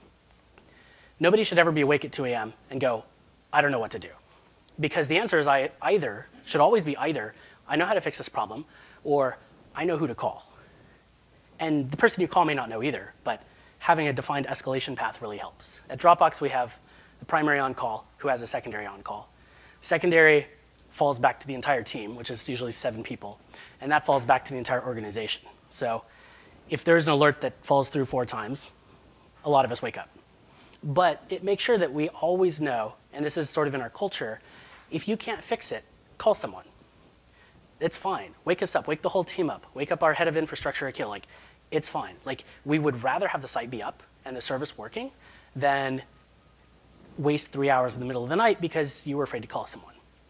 Nobody should ever be awake at two A M and go, I don't know what to do. Because the answer is I either, should always be either, I know how to fix this problem, or I know who to call. And the person you call may not know either, but having a defined escalation path really helps. At Dropbox, we have the primary on-call who has a secondary on-call. Secondary falls back to the entire team, which is usually seven people, and that falls back to the entire organization. So if there's an alert that falls through four times, a lot of us wake up. But it makes sure that we always know, and this is sort of in our culture, if you can't fix it, call someone. It's fine. Wake us up. Wake the whole team up. Wake up our head of infrastructure, Akil. Like, it's fine. Like, we would rather have the site be up and the service working than waste three hours in the middle of the night because you were afraid to call someone.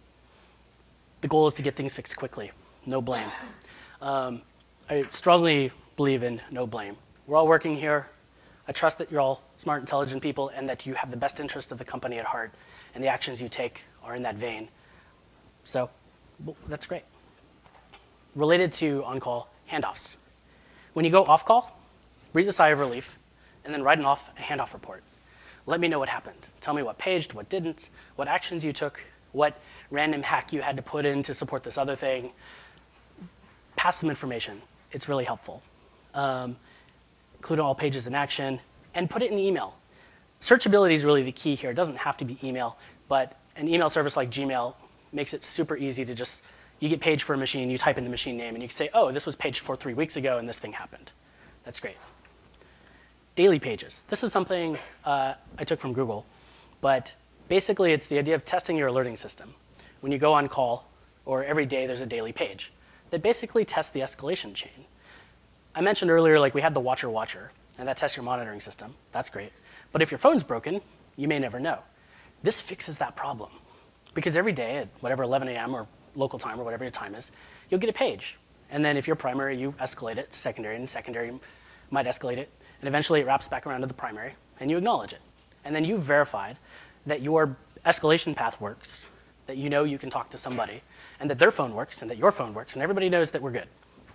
The goal is to get things fixed quickly. No blame. Um, I strongly believe in no blame. We're all working here. I trust that you're all smart, intelligent people and that you have the best interest of the company at heart and the actions you take are in that vein. So well, that's great. Related to on-call, handoffs. When you go off-call, breathe a sigh of relief and then write an off a handoff report. Let me know what happened. Tell me what paged, what didn't, what actions you took, what random hack you had to put in to support this other thing. Pass some information. It's really helpful. Um, include all pages in action, and put it in email. Searchability is really the key here. It doesn't have to be email, but an email service like Gmail makes it super easy to just, you get paged for a machine, you type in the machine name, and you can say, oh, this was paged for three weeks ago, and this thing happened. That's great. Daily pages. This is something uh, I took from Google, but basically it's the idea of testing your alerting system. When you go on call, or every day there's a daily page that basically tests the escalation chain. I mentioned earlier, like we had the Watcher Watcher, and that tests your monitoring system. That's great. But if your phone's broken, you may never know. This fixes that problem. Because every day at whatever eleven A M or local time or whatever your time is, you'll get a page. And then if you're primary, you escalate it to secondary, and secondary might escalate it. And eventually it wraps back around to the primary, and you acknowledge it. And then you've verified that your escalation path works, that you know you can talk to somebody, and that their phone works, and that your phone works, and everybody knows that we're good.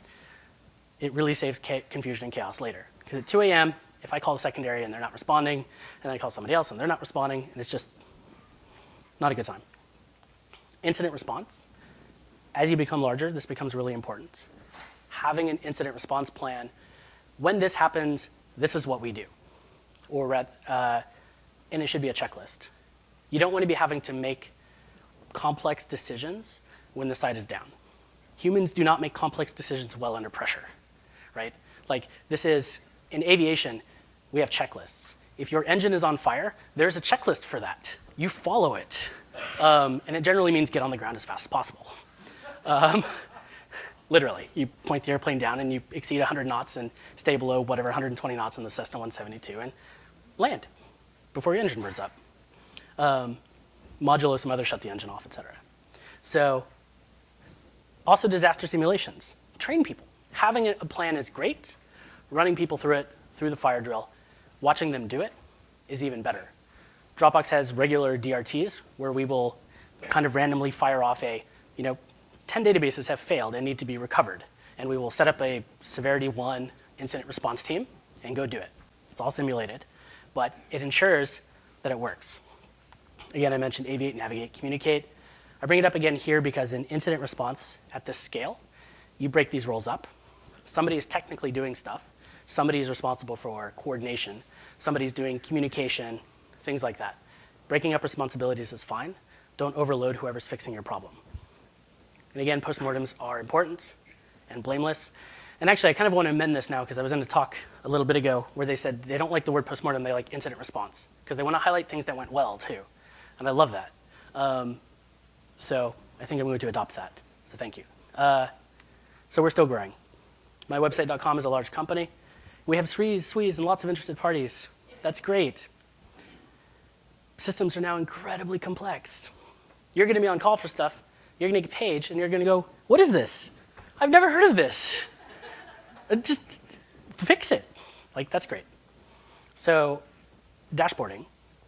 It really saves confusion and chaos later. Because at two A M, if I call the secondary and they're not responding, and then I call somebody else and they're not responding, and it's just not a good time. Incident response. As you become larger, this becomes really important. Having an incident response plan. When this happens, this is what we do. Or, uh, and it should be a checklist. You don't want to be having to make complex decisions when the site is down. Humans do not make complex decisions well under pressure, right? Like this is, in aviation, we have checklists. If your engine is on fire, there's a checklist for that. You follow it. Um, and it generally means get on the ground as fast as possible. Um, literally, you point the airplane down and you exceed one hundred knots and stay below whatever, one hundred twenty knots in the Cessna one seventy-two and land before your engine burns up. Um, modulo some other, shut the engine off, et cetera. So also disaster simulations. Train people. Having a plan is great. Running people through it, through the fire drill, watching them do it is even better. Dropbox has regular D R Ts where we will kind of randomly fire off a, you know, ten databases have failed and need to be recovered. And we will set up a severity one incident response team and go do it. It's all simulated, but it ensures that it works. Again, I mentioned Aviate, Navigate, Communicate. I bring it up again here because in incident response at this scale, you break these roles up. Somebody is technically doing stuff. Somebody is responsible for coordination. Somebody's doing communication, things like that. Breaking up responsibilities is fine. Don't overload whoever's fixing your problem. And again, postmortems are important and blameless. And actually, I kind of want to amend this now because I was in a talk a little bit ago where they said they don't like the word postmortem, they like incident response because they want to highlight things that went well too. And I love that. Um, so I think I'm going to adopt that. So thank you. Uh, so we're still growing. my website dot com is a large company. We have swees, swees, and lots of interested parties. That's great. Systems are now incredibly complex. You're going to be on call for stuff. You're going to get a page, and you're going to go, what is this? I've never heard of this. Just fix it. Like, that's great. So dashboarding,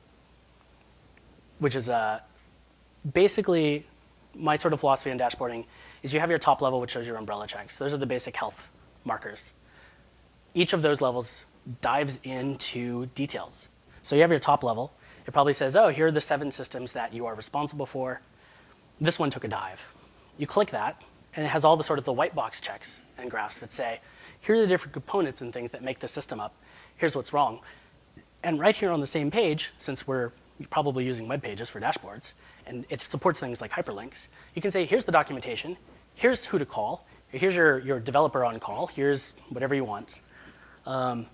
which is uh, basically my sort of philosophy on dashboarding, is you have your top level, which shows your umbrella checks. Those are the basic health markers. Each of those levels dives into details. So you have your top level. It probably says, oh, here are the seven systems that you are responsible for. This one took a dive. You click that, and it has all the sort of the white box checks and graphs that say, here are the different components and things that make the system up. Here's what's wrong. And right here on the same page, since we're probably using web pages for dashboards, and it supports things like hyperlinks, you can say, here's the documentation, here's who to call, here's your, your developer on call, here's whatever you want. Um,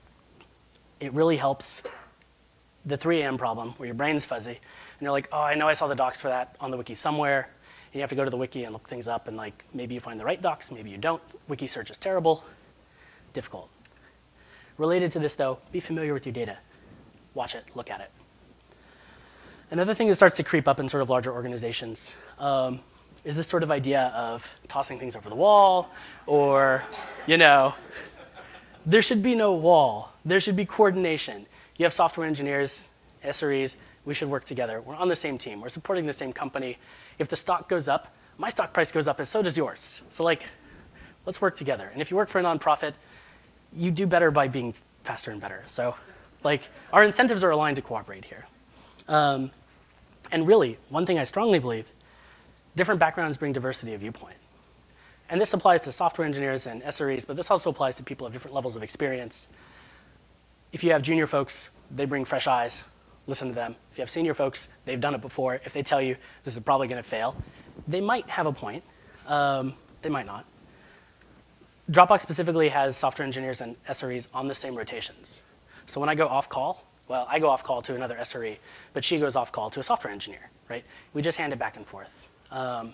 it really helps the three A M problem where your brain's fuzzy, and you're like, oh, I know I saw the docs for that on the wiki somewhere, and you have to go to the wiki and look things up, and like maybe you find the right docs, maybe you don't. Wiki search is terrible, difficult. Related to this though, be familiar with your data. Watch it, look at it. Another thing that starts to creep up in sort of larger organizations um, is this sort of idea of tossing things over the wall, or, you know, there should be no wall. There should be coordination. You have software engineers, S R Es, we should work together. We're on the same team. We're supporting the same company. If the stock goes up, my stock price goes up, and so does yours. So like, let's work together. And if you work for a nonprofit, you do better by being faster and better. So like, our incentives are aligned to cooperate here. Um, and really, one thing I strongly believe, different backgrounds bring diversity of viewpoint. And this applies to software engineers and S R Es, but this also applies to people of different levels of experience. If you have junior folks, they bring fresh eyes. Listen to them. If you have senior folks, they've done it before. If they tell you this is probably going to fail, they might have a point. Um, they might not. Dropbox specifically has software engineers and S R Es on the same rotations. So when I go off call, well, I go off call to another S R E, but she goes off call to a software engineer, right? We just hand it back and forth. Um,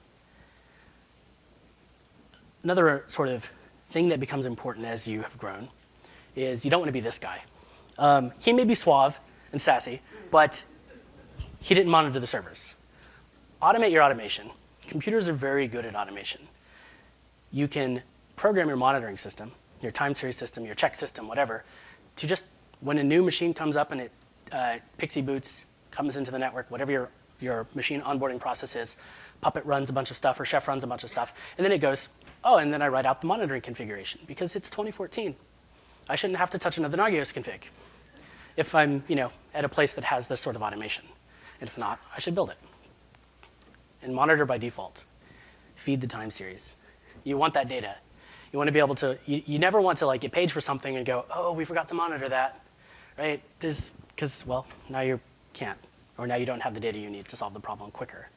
another sort of thing that becomes important as you have grown is you don't want to be this guy. Um, he may be suave and sassy, but he didn't monitor the servers. Automate your automation. Computers are very good at automation. You can program your monitoring system, your time series system, your check system, whatever, to just, when a new machine comes up and it uh, Pixie boots, comes into the network, whatever your, your machine onboarding process is, Puppet runs a bunch of stuff, or Chef runs a bunch of stuff, and then it goes, oh, and then I write out the monitoring configuration, because it's twenty fourteen. I shouldn't have to touch another Nagios config if I'm, you know, at a place that has this sort of automation. And if not, I should build it. And monitor by default. Feed the time series. You want that data. You want to be able to, you, you never want to like get paged for something and go, oh, we forgot to monitor that, right? This, because, well, now you can't, or now you don't have the data you need to solve the problem quicker.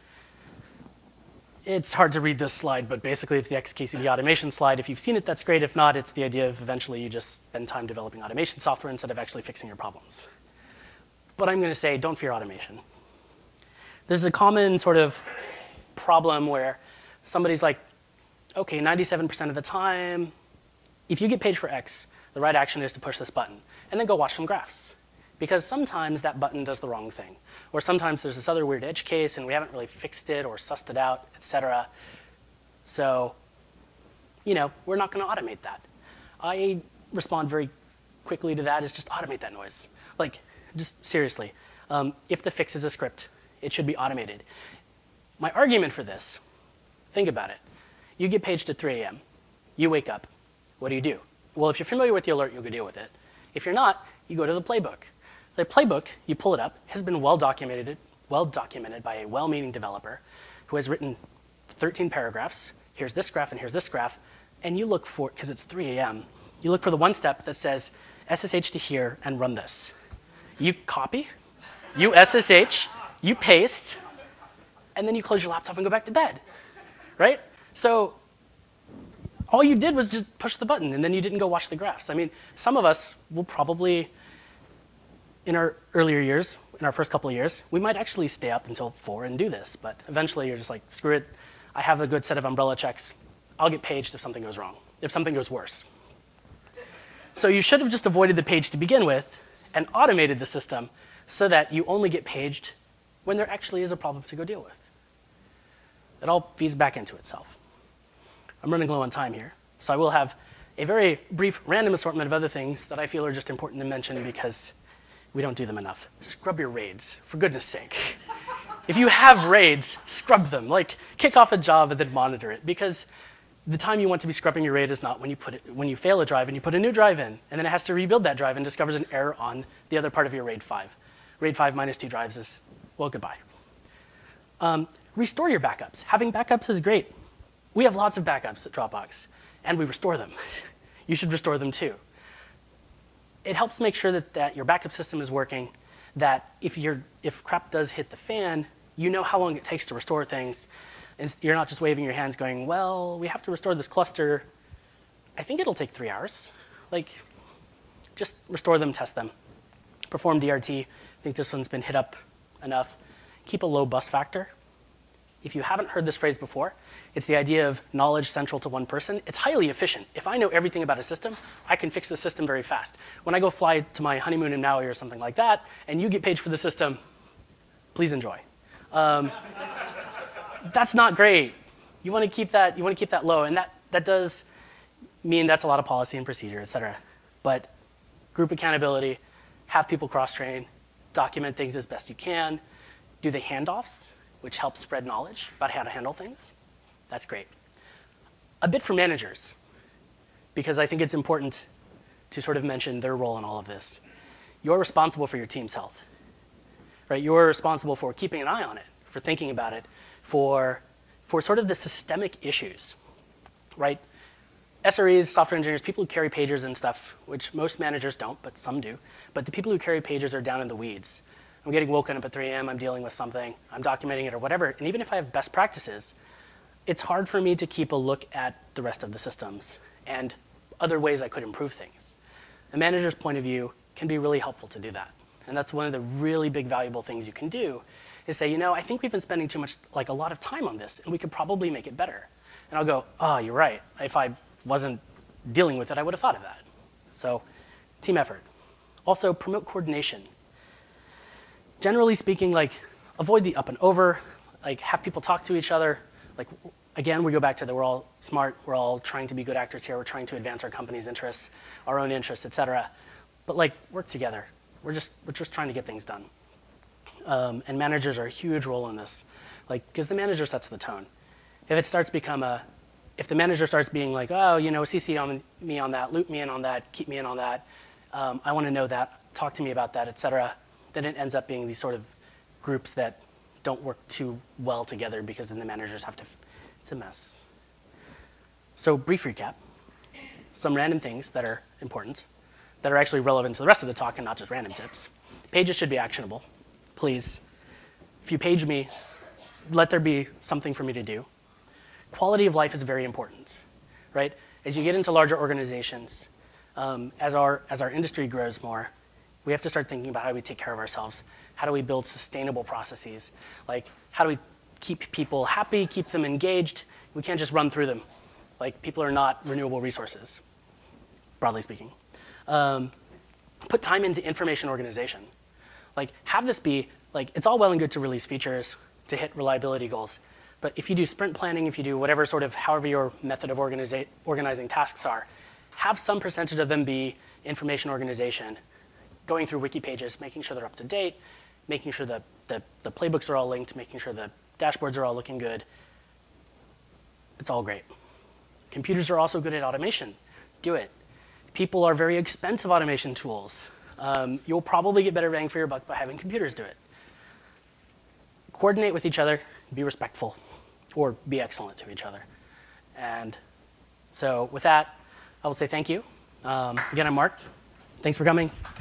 It's hard to read this slide, but basically it's the X K C D automation slide. If you've seen it, that's great. If not, it's the idea of eventually you just spend time developing automation software instead of actually fixing your problems. But I'm going to say, don't fear automation. There's a common sort of problem where somebody's like, okay, ninety-seven percent of the time, if you get paged for X, the right action is to push this button, and then go watch some graphs. Because sometimes that button does the wrong thing. Or sometimes there's this other weird edge case, and we haven't really fixed it or sussed it out, et cetera. So, you know, we're not going to automate that. I respond very quickly to that is just automate that noise. Like, just seriously. Um, if the fix is a script, It should be automated. My argument for this, think about it. You get paged at three A M You wake up. What do you do? Well, if you're familiar with the alert, you'll go deal with it. If you're not, you go to the playbook. The playbook, you pull it up, has been well documented, well documented by a well-meaning developer who has written thirteen paragraphs. Here's this graph and here's this graph. And you look for, because it's three A M, you look for the one step that says S S H to here and run this. You copy, you S S H, you paste, and then you close your laptop and go back to bed, right? So all you did was just push the button, and then you didn't go watch the graphs. I mean, some of us will probably, in our earlier years, in our first couple of years, we might actually stay up until four and do this, but eventually you're just like, screw it. I have a good set of umbrella checks. I'll get paged if something goes wrong, if something goes worse. So you should have just avoided the page to begin with and automated the system so that you only get paged when there actually is a problem to go deal with. It all feeds back into itself. I'm running low on time here, so I will have a very brief random assortment of other things that I feel are just important to mention because we don't do them enough. Scrub your raids, for goodness sake. If you have raids, scrub them. Like, kick off a job and then monitor it, because the time you want to be scrubbing your RAID is not when you put it, when you fail a drive and you put a new drive in, and then it has to rebuild that drive and discovers an error on the other part of your RAID five. RAID five minus two drives is, well, goodbye. Um, restore your backups. Having backups is great. We have lots of backups at Dropbox, and we restore them. You should restore them too. It helps make sure that, that your backup system is working, that if, you're, if crap does hit the fan, you know how long it takes to restore things. And you're not just waving your hands going, well, we have to restore this cluster. I think it'll take three hours. Like, just restore them, test them. Perform D R T. I think this one's been hit up enough. Keep a low bus factor. If you haven't heard this phrase before, it's the idea of knowledge central to one person. It's highly efficient. If I know everything about a system, I can fix the system very fast. When I go fly to my honeymoon in Maui or something like that, and you get paged for the system, please enjoy. Um, That's not great. You want to keep that. You want to keep that low, and that that does mean that's a lot of policy and procedure, et cetera. But group accountability, have people cross-train, document things as best you can, do the handoffs, which helps spread knowledge about how to handle things. That's great. A bit for managers, because I think it's important to sort of mention their role in all of this. You're responsible for your team's health, right? You're responsible for keeping an eye on it, for thinking about it, for, for sort of the systemic issues, right? S R Es, software engineers, people who carry pagers and stuff, which most managers don't, but some do. But the people who carry pagers are down in the weeds. I'm getting woken up at three A M, I'm dealing with something, I'm documenting it or whatever. And even if I have best practices, it's hard for me to keep a look at the rest of the systems and other ways I could improve things. A manager's point of view can be really helpful to do that. And that's one of the really big valuable things you can do is say, you know, I think we've been spending too much, like a lot of time on this, and we could probably make it better. And I'll go, oh, you're right. If I wasn't dealing with it, I would have thought of that. So team effort. Also, promote coordination. Generally speaking, like, avoid the up and over, like, have people talk to each other. Like, again, we go back to the we're all smart, we're all trying to be good actors here, we're trying to advance our company's interests, our own interests, et cetera. But, like, work together. We're just, we're just trying to get things done. Um, and managers are a huge role in this, like, because the manager sets the tone. If it starts become a, if the manager starts being like, oh, you know, C C on me on that, loop me in on that, keep me in on that, um, I want to know that, talk to me about that, et cetera, then it ends up being these sort of groups that don't work too well together because then the managers have to, it's a mess. So brief recap, some random things that are important, that are actually relevant to the rest of the talk and not just random tips. Pages should be actionable. Please, if you page me, let there be something for me to do. Quality of life is very important, right? As you get into larger organizations, um, as, our, as our industry grows more, we have to start thinking about how do we take care of ourselves? How do we build sustainable processes? Like, how do we keep people happy, keep them engaged? We can't just run through them. Like, people are not renewable resources, broadly speaking. Um, put time into information organization. Like, have this be, like, it's all well and good to release features to hit reliability goals. But if you do sprint planning, if you do whatever sort of, however your method of organiza organizing tasks are, have some percentage of them be information organization, going through wiki pages, making sure they're up to date, making sure the the, the playbooks are all linked, making sure the dashboards are all looking good. It's all great. Computers are also good at automation. Do it. People are very expensive automation tools. Um, you'll probably get better bang for your buck by having computers do it. Coordinate with each other, be respectful, or be excellent to each other. And so with that, I will say thank you. Um, again, I'm Mark. Thanks for coming.